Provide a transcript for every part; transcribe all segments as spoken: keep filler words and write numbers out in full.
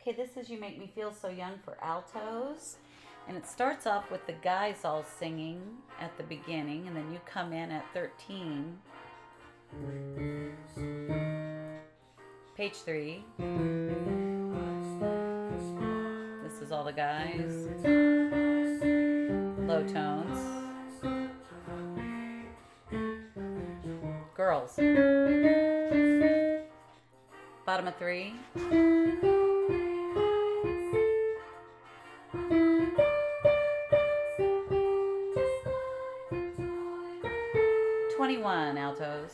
Okay, this is You Make Me Feel So Young for altos. And it starts off with the guys all singing at the beginning, and then you come in at thirteen. Page three. This is all the guys. Low tones. Girls. Bottom of three. twenty-one altos.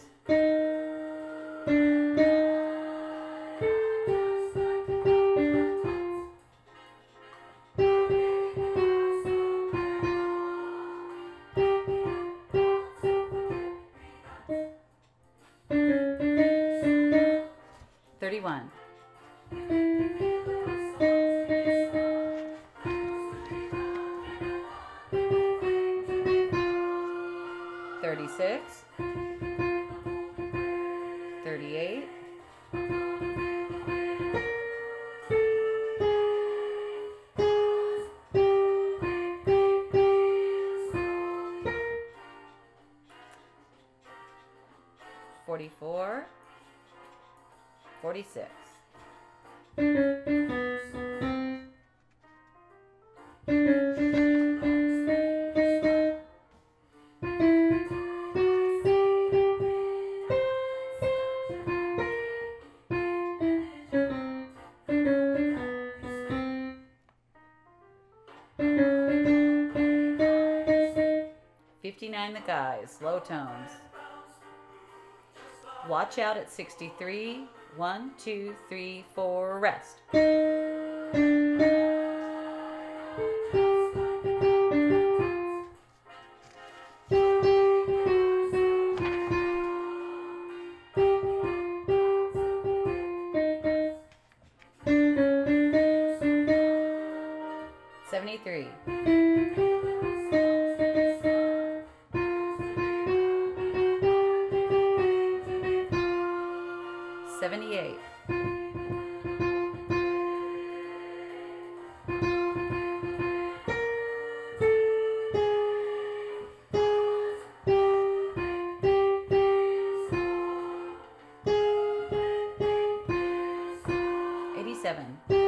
thirty-one. thirty-six. thirty-eight. forty-four. forty-six. fifty-nine the guys, low tones. Watch out at sixty-three. One, two, three, four, rest. seventy-three. seventy-eight. eighty-seven.